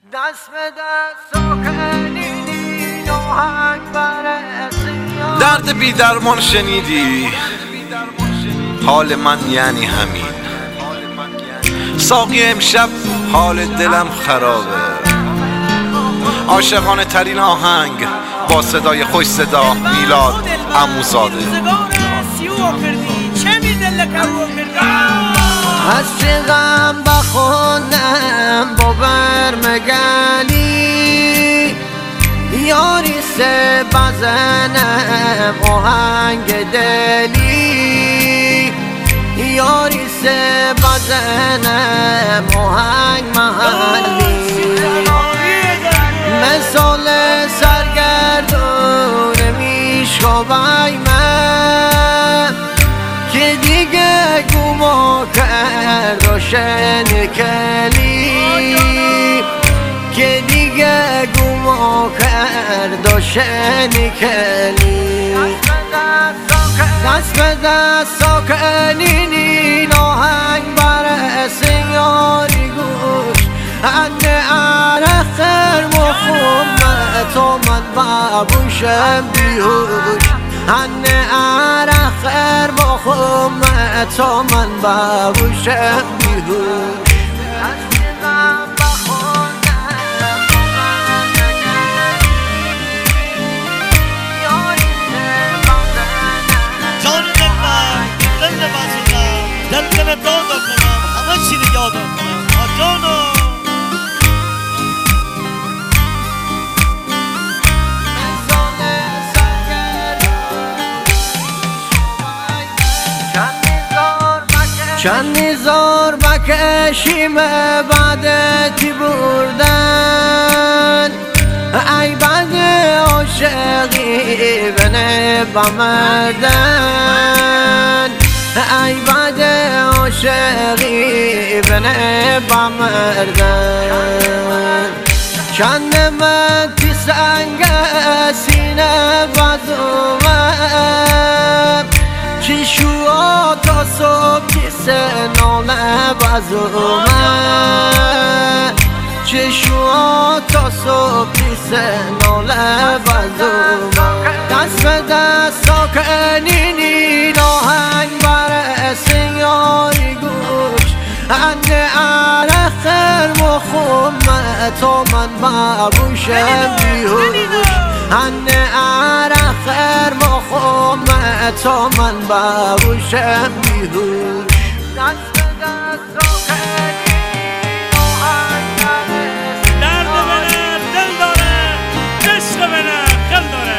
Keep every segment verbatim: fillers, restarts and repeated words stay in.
دست به دست کنین آهنگ برسید. درد بی درمان شنیدی، حال من یعنی همین. ساقی امشب حال دلم خرابه. عاشقانه ترین آهنگ با صدای خوش صدا میلاد عموزاده. از چه غم بخونم با برمگلی، یاری سه بزنم آهنگ دلی، یاری سه بزنم آهنگ محلی. مثال سرگردون میشکوبای من که دیگه گما کرد و شنکلی، که دیگه گما کرد و شنکلی. دست به دست کنین آهنگ برسه یاری گوش انه عرخر مخومت و من بابوشم بیهوش، انه عرخر مخومت و من بابوشم بیهوش. دلتن دادا کنم همه چی رو یادم کنم آجانا. چندی زار بکشیم بعدتی بردن، ای بعد عاشقی بنه بمردن، ای بعد عاشقی بنه بمردن. چند من تی سنگ سینه بزومم، چی شوا تا صبح تی سنانه بزومم، چی شوا تا صبح تی سنانه بزومم. دست به دست کنین آهنگ برسه یاری گوش انه عرخر مخومت و من بابوشم بیهوش، انه عرخر مخومت و من بابوشم بیهوش. دست به دست کنین آهنگ برسه درد بنه دل داره، عشق بنه دل داره.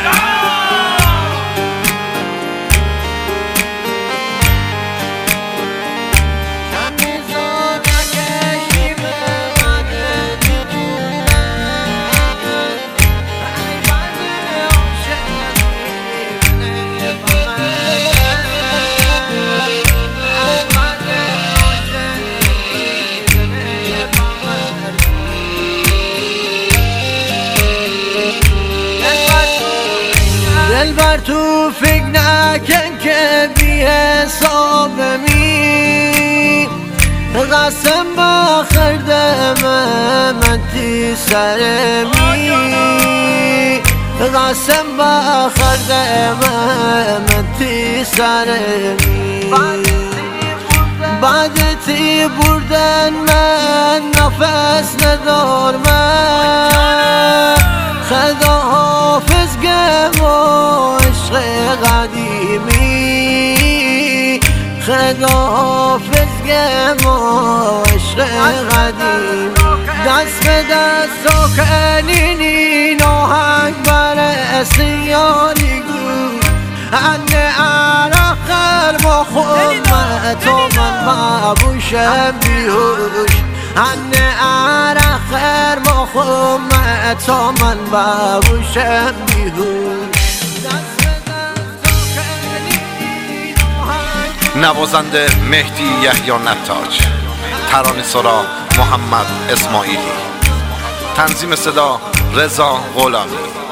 دل بر تو فکر نکن که بی حسابمی، قسم بخوردم من تی سرمی، قسم بخوردم من تی سرمی. بعد تی بردن من نفس ندارم، خدا حافظ گم و عشق قدیمی، خدا حافظ گم و عشق قدیمی. دست به دست کنین آهنگ برسه یاری گوش انه عرخر مخومت و من بابوشم بیهوش، انه عرخر مخومت و من بابوشم بیهوش. نوازنده مهدی یحیی نتاج، ترانه سرا محمد اسماعیلی، تنظیم صدا رضا غلامی.